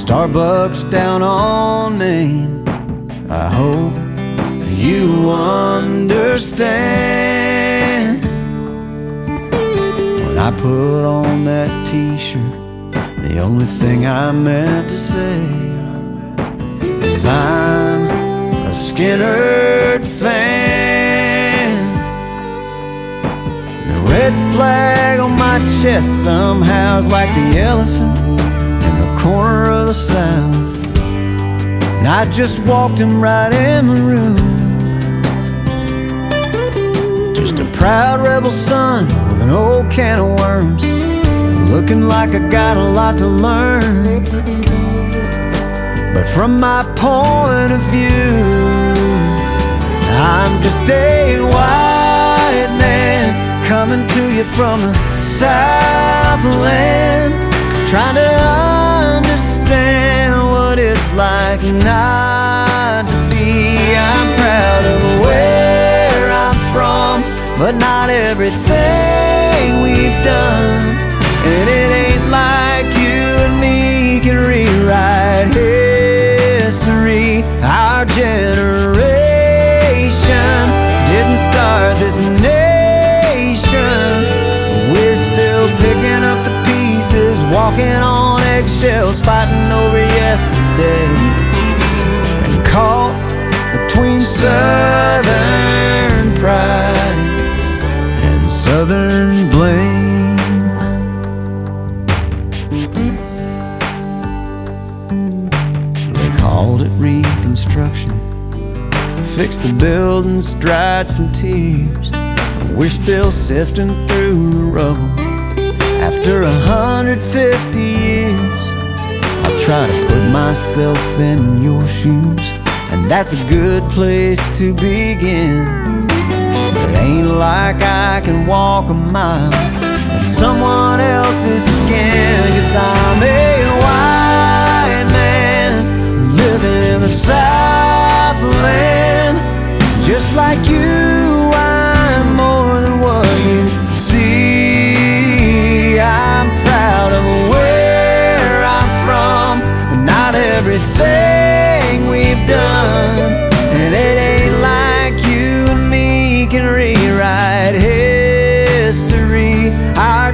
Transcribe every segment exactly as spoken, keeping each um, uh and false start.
Starbucks down on Main. I hope you understand. When I put on that t-shirt, the only thing I meant to say is I'm a Skynyrd fan. The red flag on my chest somehow is like the elephant in the corner of the South. And I just walked him right in the room. Just a proud rebel son with an old can of worms, looking like I got a lot to learn. But from my point of view, I'm just a white man coming to you from the Southland, trying to understand what it's like not to be. I'm proud of where I'm from, but not everything we've done. And it ain't like you and me can rewrite history. Our generation didn't start this nation. We're still picking up the pieces, walking on eggshells, fighting over yesterday, and caught between Southern pride and Southern blame. They called it Reconstruction, fixed the buildings, dried some tears. We're still sifting through the rubble after a hundred fifty years. I'll try to put myself in your shoes, and that's a good place to begin. It ain't like I can walk a mile in someone else's skin, 'cause I'm a white man living in the Southland. Just like you, I'm more than what you see. I'm proud of where I'm from, but not everything we've done. And it ain't like you and me can rewrite history. Our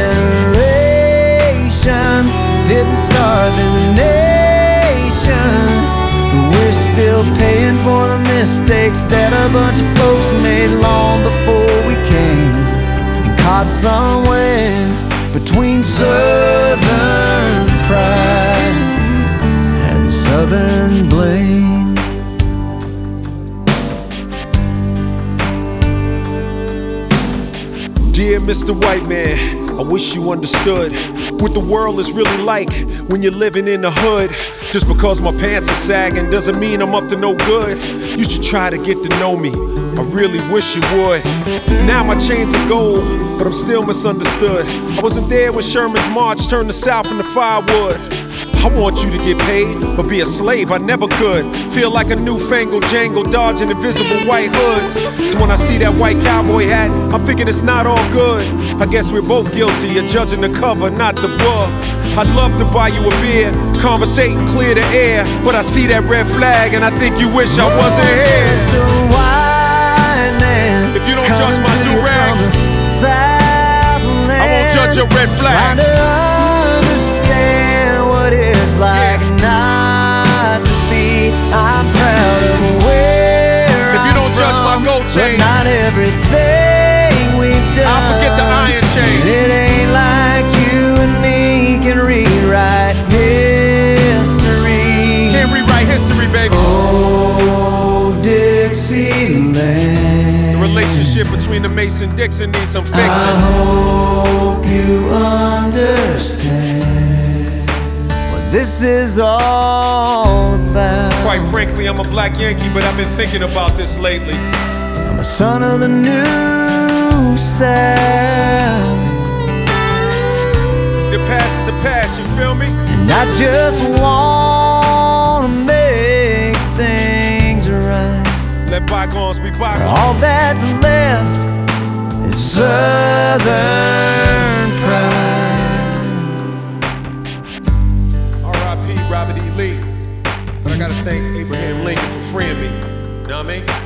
generation didn't start this nation. We're still paying for the mistakes that a bunch of folks made long before we came, and caught somewhere between Southern pride and Southern blame. Dear Mister White Man, I wish you understood what the world is really like when you're living in the hood. Just because my pants are sagging doesn't mean I'm up to no good. You should try to get to know me, I really wish you would. Now my chains are gold, but I'm still misunderstood. I wasn't there when Sherman's march turned the South into firewood. I want you to get paid, but be a slave, I never could. Feel like a newfangled Django dodging invisible white hoods. So when I see that white cowboy hat, I'm thinking it's not all good. I guess we're both guilty of judging the cover, not the book. I'd love to buy you a beer, conversate and clear the air, but I see that red flag and I think you wish I wasn't here. If you don't judge my do-rag, I won't judge your red flag. It's like yeah. Not to be. I'm proud of where If you don't I'm judge from, my gold chains, but not everything we've done. I'll forget the iron chains. It ain't like you and me can rewrite history. Can't rewrite history, baby. Oh, Dixieland. The relationship between the Mason-Dixon needs some fixing. I hope you understand this is all about. Quite frankly, I'm a black Yankee, but I've been thinking about this lately. I'm a son of the New South. The past is the past, you feel me? And I just wanna make things right. Let bygones be bygones. All that's left is Southern pride. R I P Robert know what I mean?